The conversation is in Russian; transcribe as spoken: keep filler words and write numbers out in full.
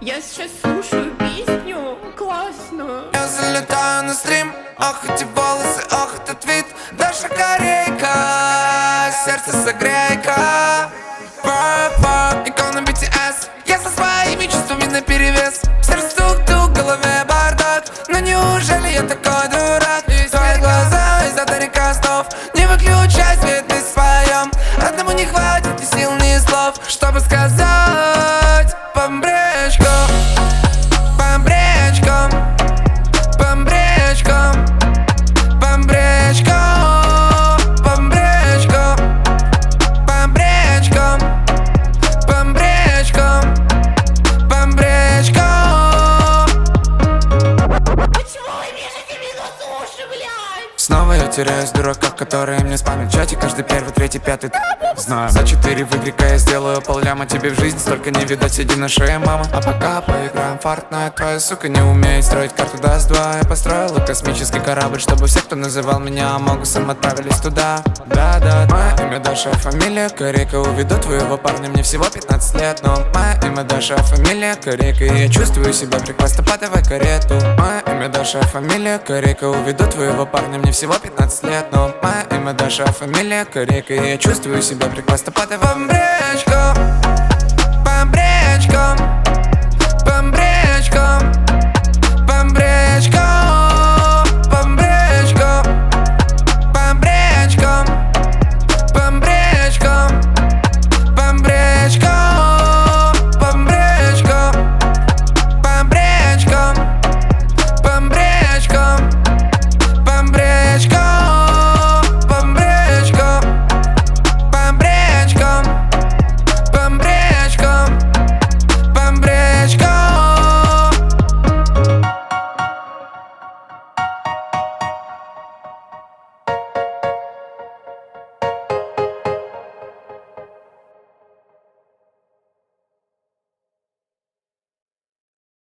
Я сейчас слушаю песню классную. Я залетаю на стрим, ах эти волосы, ах этот вид. Даша Корейка, сердце согрейка. Fuck, fuck, икона би ти эс. Я со своими чувствами наперевес. Сердце тук-тук, в голове бардак. Но неужели я такой дурак? Твои глаза из-за река снов. Не выключай свет, мы своем. Одному не хватит ни сил, ни слов, чтобы сказать помбречку, помбречку, помбречку, помбречку, помбречку, помбречку, помбречку, помбречку. Почему вы пишете минус уши, блядь? Снова я теряюсь в дураках, которые мне спамят в чате. Каждый первый, третий, пятый. Знаю, за четыре в игрека я сделаю полляма. Тебе в жизни столько не видать, сиди на шее, мама. А пока поиграем в Fortnite. Твоя сука не умеет строить карту, даст два. Я построила космический корабль, чтобы все, кто называл меня Амогусом, отправились туда. Да-да, мое имя Даша, фамилия Корейка. Уведу твоего парня, мне всего пятнадцать лет. Но мое имя Даша, фамилия Корейка. И я чувствую себя прекрасно, подавай карету. Мое имя Даша, фамилия Корейка. Уведу твоего парня, мне всего пятнадцать лет. Но мое имя Даша, фамилия Корейка. И я чувствую себя прекрасно, подавай помбречку.